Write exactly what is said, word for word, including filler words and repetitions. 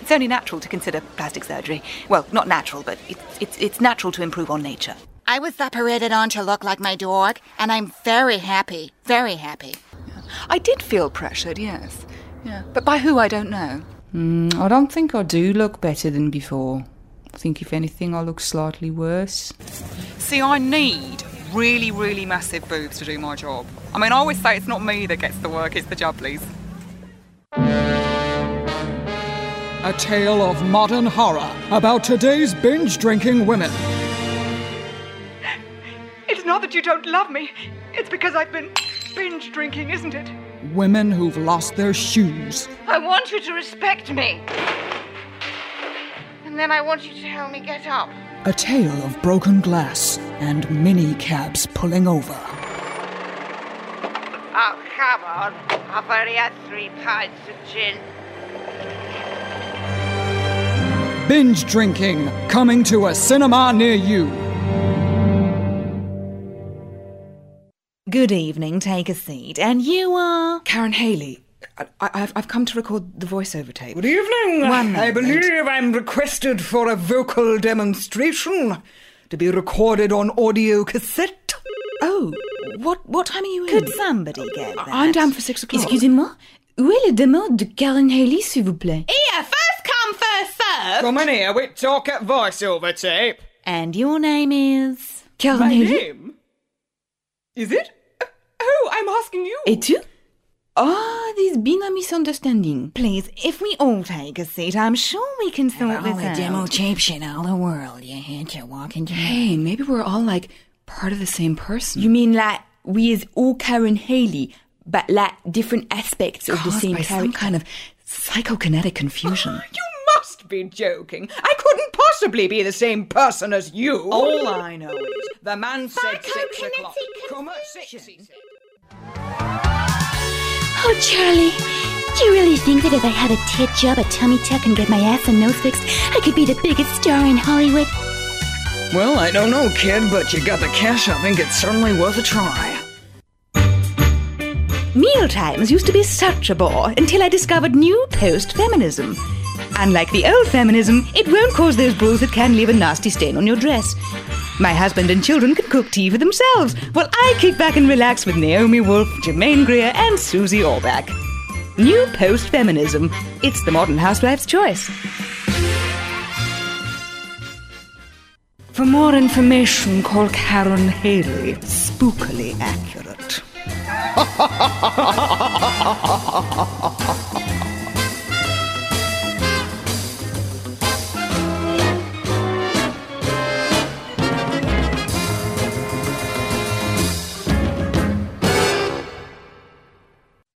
It's only natural to consider plastic surgery. Well, not natural, but it's, it's, it's natural to improve on nature. I was operated on to look like my dog, and I'm very happy, very happy. I did feel pressured, yes. Yeah, but by who, I don't know. Mm, I don't think I do look better than before. I think, if anything, I look slightly worse. See, I need really, really massive boobs to do my job. I mean, I always say it's not me that gets the work, it's the jubblies. A tale of modern horror about today's binge-drinking women. It's not that you don't love me. It's because I've been binge drinking, isn't it? Women who've lost their shoes. I want you to respect me. And then I want you to tell me get up. A tale of broken glass and mini-cabs pulling over. Oh, come on. I've already had three pints of gin. Binge drinking, coming to a cinema near you. Good evening, take a seat. And you are? Karen Haley. I, I've, I've come to record the voiceover tape. Good evening. One I moment. believe I'm requested for a vocal demonstration to be recorded on audio cassette. Oh, what what time are you in? Could somebody get that? I'm down for six o'clock. Excusez-moi, où est le demande de Karen Haley, s'il vous plaît? Yeah, first come, first serve. Come in here, we talk at voiceover tape. And your name is? Karen My Haley? name? Is it? Oh, I'm asking you. Et tu? Ah, there's been a misunderstanding. Please, if we all take a seat, I'm sure we can sort All this the out. demo tape shit all the world. You had to walk into Hey, maybe we're all, like, part of the same person. You mean like we is all Karen Haley, but like different aspects of the Caused same by some character? kind of psychokinetic confusion. You must be joking. I couldn't possibly be the same person as you. All I know is The man said six o'clock. Come at six, he said. Oh, Charlie, do you really think that if I had a tit job, a tummy tuck, and get my ass and nose fixed, I could be the biggest star in Hollywood? Well, I don't know, kid, but you got the cash. I think it's certainly worth a try. Mealtimes used to be such a bore until I discovered new post-feminism. Unlike the old feminism, it won't cause those bulls that can leave a nasty stain on your dress. My husband and children can cook tea for themselves, while I kick back and relax with Naomi Wolf, Jermaine Greer, and Susie Orbach. New post-feminism. It's the modern housewife's choice. For more information, call Karen Haley. Spookily accurate.